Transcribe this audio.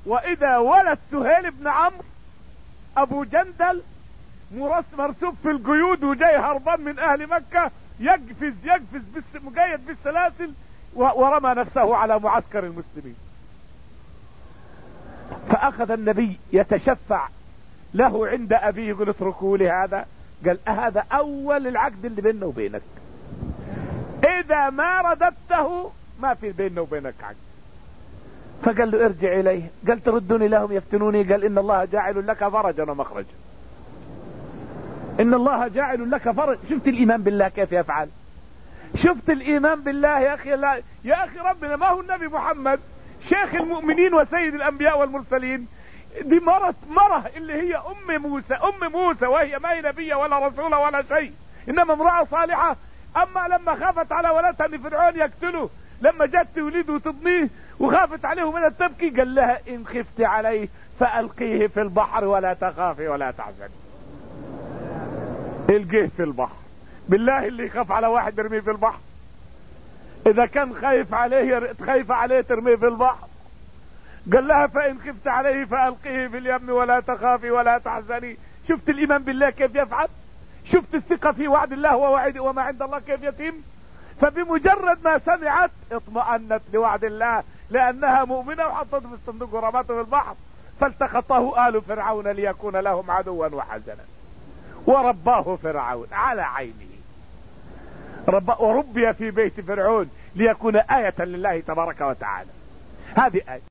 واذا ولد سهيل بن عمرو ابو جندل مرسوب في القيود وجاي هربان من اهل مكة، يقفز مقيد بالسلاسل ورمى نفسه على معسكر المسلمين. فاخذ النبي يتشفع له عند ابيه، يقول اتركوا لي هذا. قال هذا اول العقد اللي بيننا وبينك، اذا ما رددته ما في بيننا وبينك عقد. فقال له ارجع اليه. قال تردني لهم يفتنوني. قال ان الله جاعل لك فرجا ومخرجا، ان الله جاعل لك فرج. شفت الايمان بالله كيف يفعل؟ شفت الايمان بالله يا اخي. لا يا اخي، ربنا ما هو النبي محمد شيخ المؤمنين وسيد الانبياء والمرسلين؟ دي مرة اللي هي ام موسى وهي ما هي نبية ولا رسولة ولا شيء، انما امرأة صالحة. اما لما خافت على ولدها ان فرعون يقتله، لما جت تولد وتضنيه وخافت عليه من التبكي، قال لها ان خفت عليه فالقيه في البحر ولا تخافي ولا تحزني. القيه في البحر. بالله اللي يخاف على واحد يرميه في البحر؟ اذا كان خايف عليه ترميه في البحر. قال لها فان خفت عليه فالقيه في اليم ولا تخافي ولا تحزني. شفت الايمان بالله كيف يفعل؟ شفت الثقة في وعد الله وما عند الله كيف يتم؟ فبمجرد ما سمعت اطمأنت لوعد الله، لانها مؤمنة، وحطته في الصندوق ورمته في البحر. فالتقطه آل فرعون ليكون لهم عدوا وحزنا، ورباه فرعون على عينه. وربي في بيت فرعون ليكون آية لله تبارك وتعالى. هذه آية.